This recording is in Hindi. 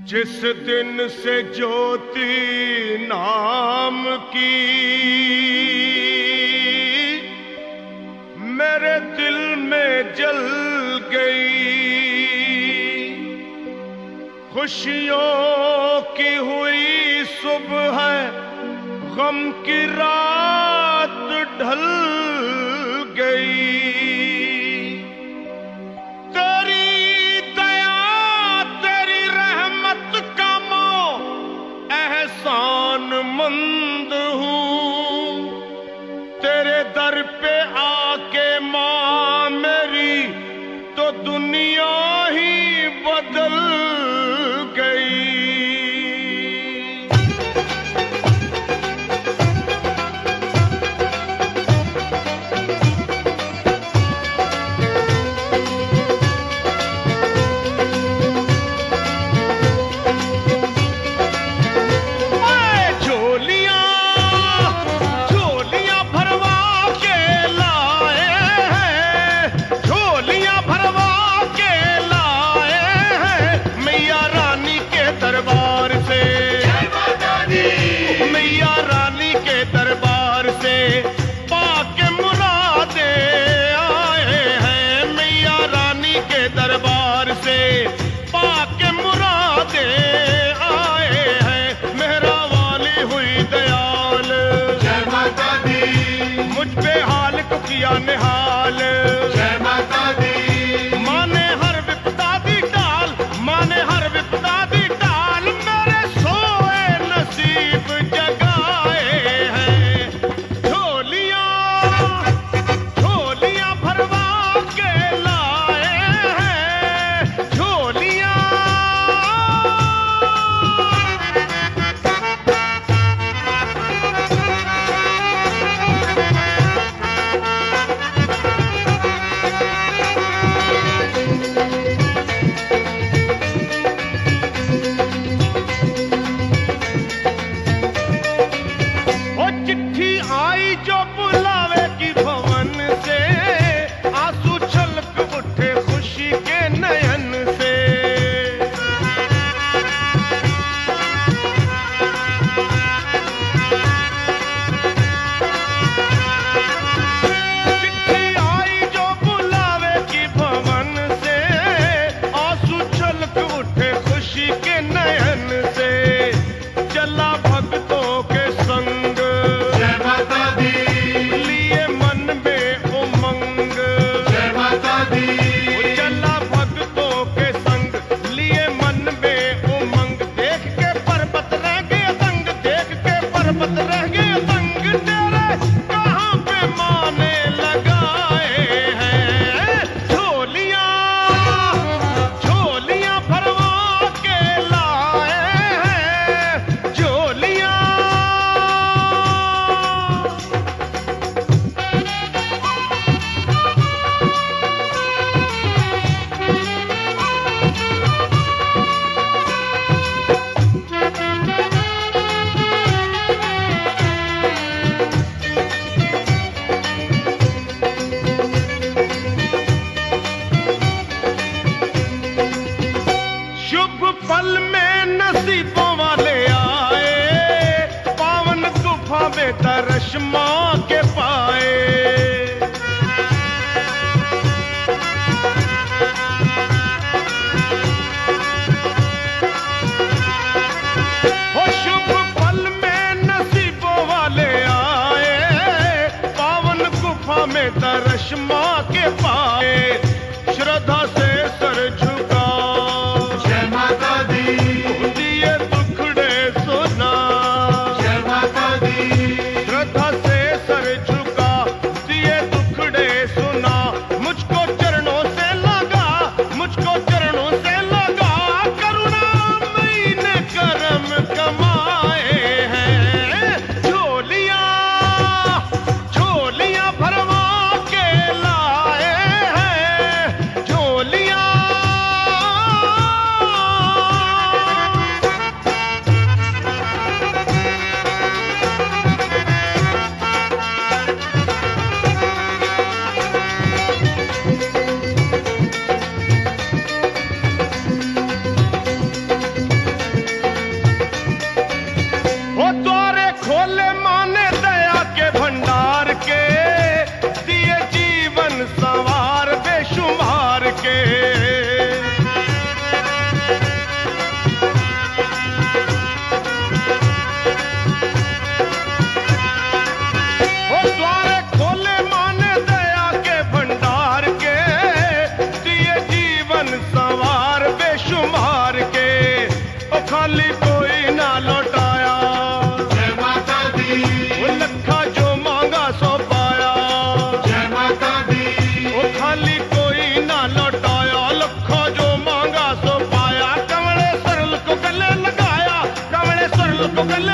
जिस दिन से ज्योति नाम की मेरे दिल में जल गई, खुशियों की हुई सुबह, गम की रात ढल गई। तेरी दया तेरी रहमत का मैं एहसान मंद हूँ, तेरे दर पे आके माँ मेरी तो दुनिया ही बदल गई। किया निहाल जय माता दी, माँ ने हर विपदा दी टाल, माँ ने हर विपदा दी टाल, मेरे सोए नसीब जगाए हैं। झोलियां झोलियां भरवा के लाए हैं, झोलियां। जो बुलावे की भवन से आंसू छलक उठे खुशी के नयन से। चिट्ठी आई जो बुलावे की भवन से आंसू छलक उठे खुशी के नयन से। चला भक्तों के संग लिए मन में उमंग, जय माता दी। चला भक्तों के संग लिए मन में उमंग, देख के पर्वत रह गए दंग, देख के पर्वत रह गए दंग, तेरे कहाँ पे माने लगाए हैं। झोलियां झोलियां भरवा के लाए हैं, झोलियां। शुभ पल में नसीबों वाले आए, पावन गुफा में दर्श माँ के पाए। हो शुभ पल में नसीबों वाले आए, पावन गुफा में दर्श माँ के पाए। श्रद्धा से सर झुका दिए दुखड़े सुना, जय माता दी। श्रद्धा से सर झुका दिए तो गले